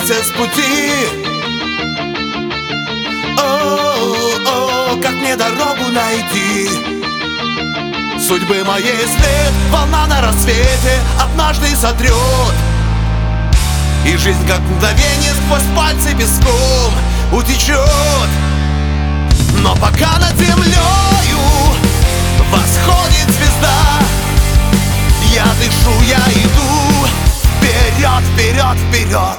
сбился с пути. О, как мне дорогу найти? Судьбы моей след волна на рассвете однажды сотрет, и жизнь как мгновение сквозь пальцы песком утечет. Но пока над землею восходит звезда, я дышу, я иду вперед, вперед, вперед.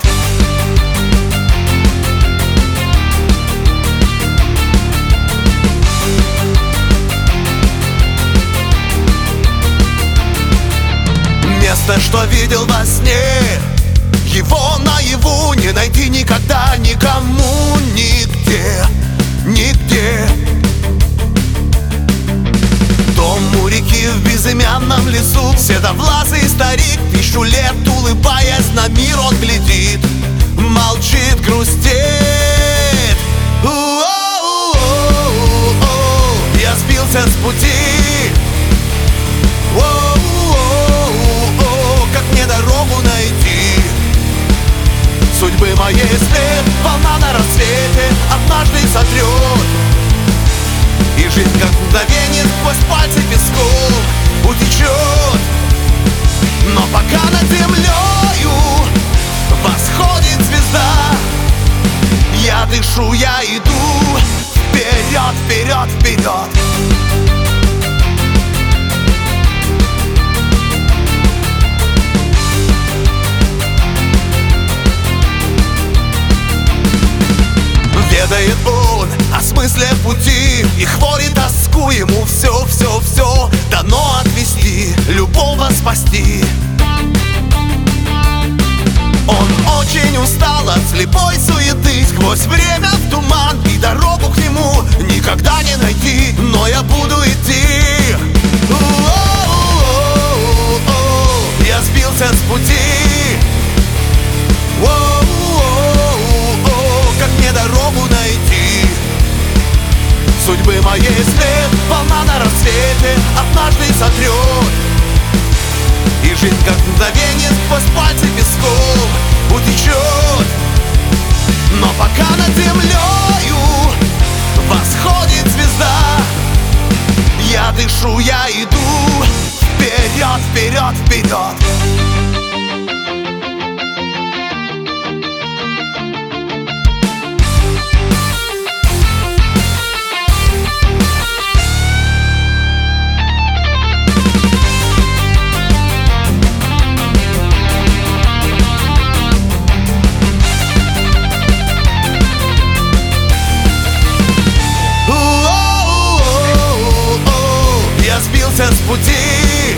Место, что видел во сне, его наяву не найти никогда никому, нигде, нигде. Дом у реки в безымянном лесу, седовласый старик, 1000 лет улыбаясь на мир он глядит, молчит, грустит. Я сбился с пути. Как мне дорогу найти? Судьбы моей след волна на рассвете однажды сотрет, и жизнь как мгновение сквозь пальцы песком утечет. Но пока над землею восходит звезда, я дышу, я иду вперед, вперед, вперед. Ведает он о смысле пути, и хворь и тоску ему все, все, все дано отвести, любого спасти. Он очень устал от слепой суеты, сквозь время в туман, и дорогу к нему никогда не найти. Но я буду идти. Я сбился с пути. Как мне дорогу найти? Судьбы моей след волна на рассвете однажды сотрет, и жизнь как мгновение сквозь пальцы песком утечет. Но пока над землею восходит звезда, я дышу, я иду вперед, вперед, вперед. С пути.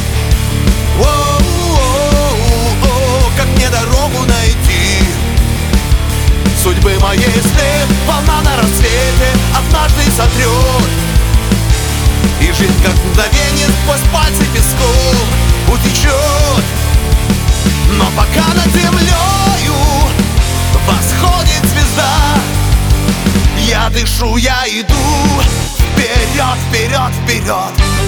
Как мне дорогу найти? Судьбы моей след волна на рассвете однажды сотрет, и жизнь как мгновение сквозь пальцы песком утечет. Но пока над землею восходит звезда, я дышу, я иду вперед, вперед, вперед.